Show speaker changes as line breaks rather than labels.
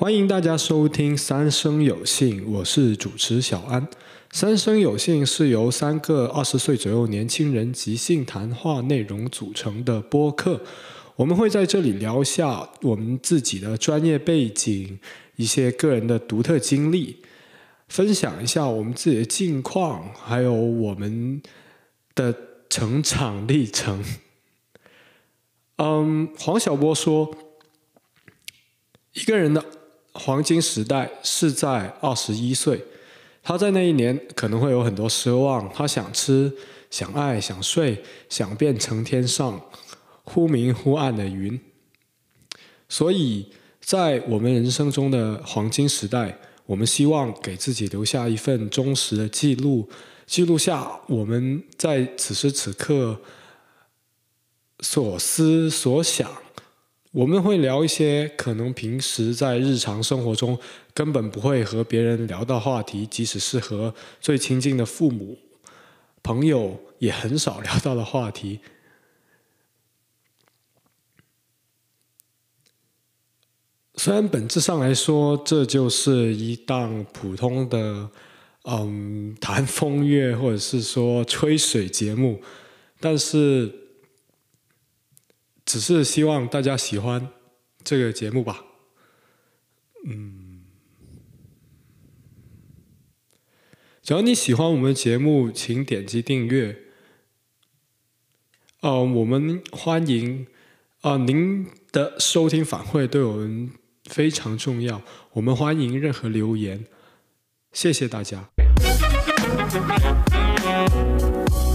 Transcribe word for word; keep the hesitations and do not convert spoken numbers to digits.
欢迎大家收听三生有幸，我是主持小安。三生有幸是由三个二十岁左右年轻人即兴谈话内容组成的播客。我们会在这里聊下我们自己的专业背景，一些个人的独特经历，分享一下我们自己的近况，还有我们的成长历程。嗯，黄小波说，一个人的黄金时代是在二十一岁，他在那一年可能会有很多奢望，他想吃，想爱，想睡，想变成天上忽明忽暗的云。所以在我们人生中的黄金时代，我们希望给自己留下一份忠实的记录，记录下我们在此时此刻所思所想。我们会聊一些可能平时在日常生活中根本不会和别人聊到话题，即使是和最亲近的父母、朋友也很少聊到的话题。虽然本质上来说，这就是一档普通的嗯谈风月或者是说吹水节目，但是只是希望大家喜欢这个节目吧。嗯，只要你喜欢我们的节目，请点击订阅。呃，我们欢迎啊、呃，您的收听反馈对我们非常重要，我们欢迎任何留言，谢谢大家。